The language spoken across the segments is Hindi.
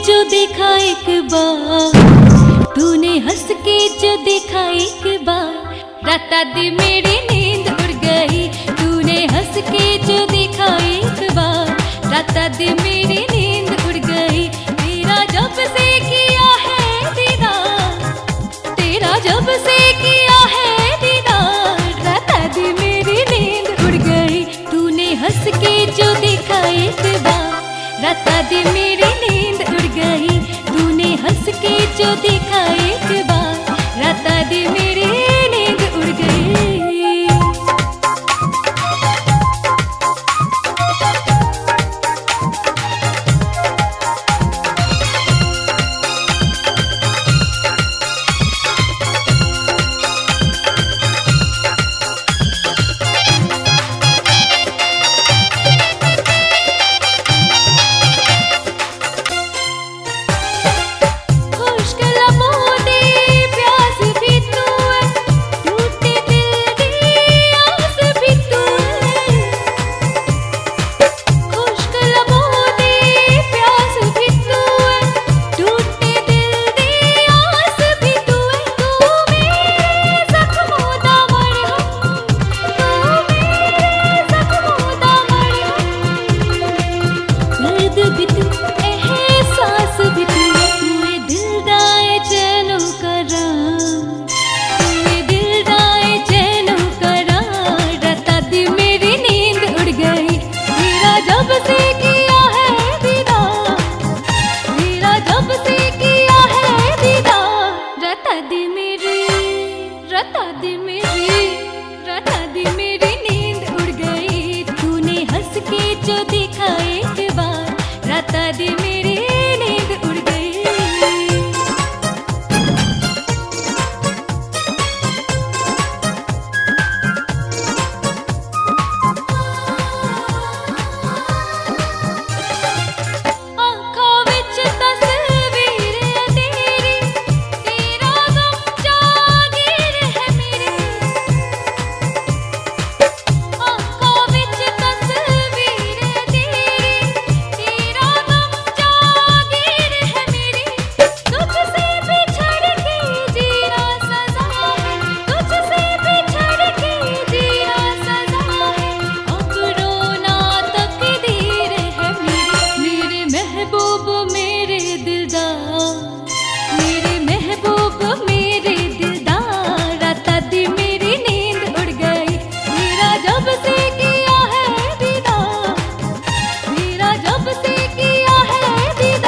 जो देखा एक बार, तूने हंस के जो देखा एक बार, राता दी मेरी नींद उड़ गई। तूने हंस के जो देखा एक बार, राता दी मेरी नींद उड़ गई। तेरा जब से किया है दीदार, तेरा जब से किया है दीदार, राता दी मेरी नींद उड़ गई। तूने हंस के जो देखा एक बार, राता दी मेरी नींद उड़ गई। तूने हंस के जो देखा एक बार, राता दी मेरी नींद उड़ गई। राता दी मेरी नींद उड़ गई। तूने हंस के जो देखा एक बार, राता दी मेरी नींद उड़ गई।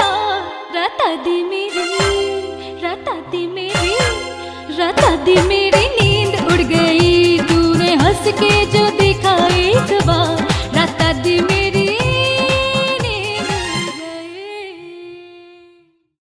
राता दी मेरी